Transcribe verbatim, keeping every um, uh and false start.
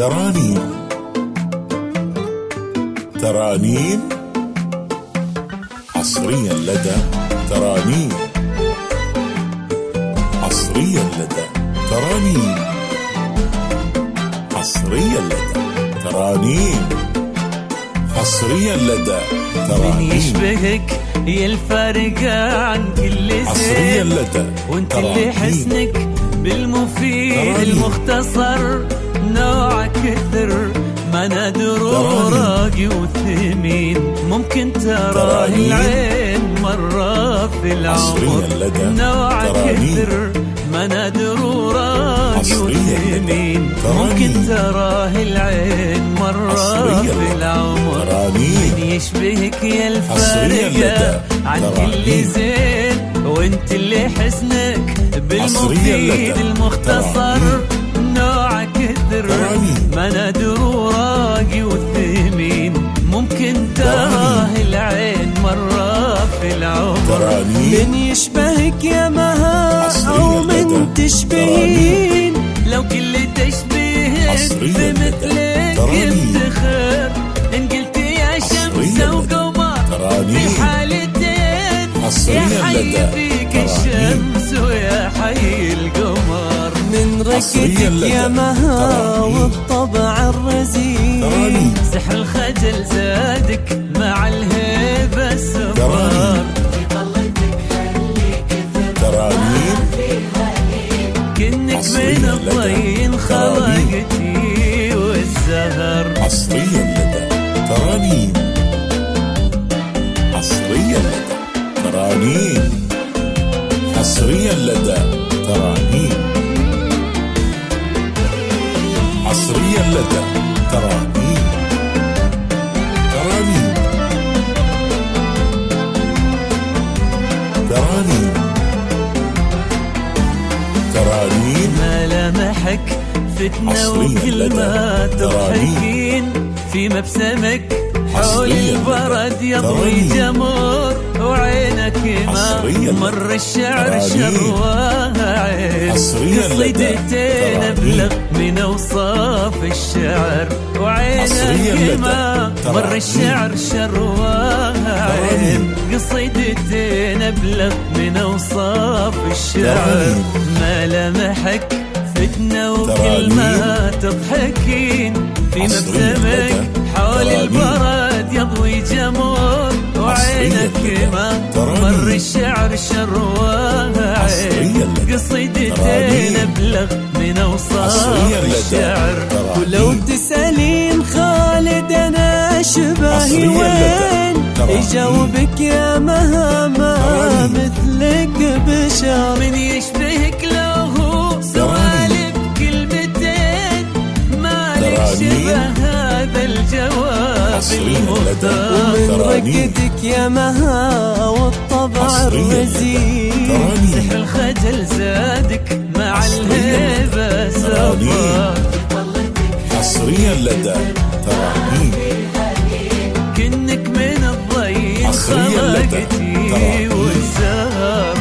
ترانيم ترانيم حصريا لدى ترانيم حصريا لدى ترانيم حصريا لدى ترانيم حصريا لدى ترانيم. من يشبهك يا الفارقة عن كل زين حصريا لدى وانت اللي حسنك بالمفيد ترانيم. المختصر نوع كثر ما نادر وراقي وثمين ممكن تراه العين مرة في العمر نوع كثر ما نادر وراقي وثمين ممكن تراه العين مرة في العمر. من يشبهك يا الفارقة عن كل زين وانت اللي حسنك بالمفيد المختصر نوع كثر ما نادر وراقي والثمين ممكن تراه العين مرة في العمر. من يشبهك يا مها أو من تشبهين لو كل تشبيهك بمثلك يفتخر إن قلت يا شمس وقمر في حالتين يا حي فيك الشمس ويا حي القمر. من رقتك يا مها والطبع الرزين سحر الخجل زادك مع الهيبة السفر كنك من الضين خلقتي والزهر. حصريا لدى ترانيم حصريا لدى ترانيم حصريا لدى ترانيم حصريا لدى ترانيم ترانيم ترانيم ترانيم ملامحك فتنة وكل ما تضحكين في مبسمك حول البرد يضوي جمر وعينك ما مر الشعر شرواها عين قصيدتين ابلغ من اوصاف الشعر وعينك ما مر الشعر شرواها عين قصيدتين ابلغ من اوصاف الشعر. ملامحك فتنة وكل ما تضحكين في مبسمك حول البرد يضوي جمر وعينك ما مر الشعر شرواها عين قصيدتين ابلغ من اوصاف الشعر. ولو تسألين خالد انا شبهي وين يجاوبك يا مها ما مثلك بشر. من يشبهك له سوالف كلمتين ما لك شبه هذا الجواب المختار. ومن رقتك يا مها والطبع الرزين سحر الخجل زادك مع الهيبة سفر. حصريا لدى ترانيم كنك من الضيق خلقتي والزهر.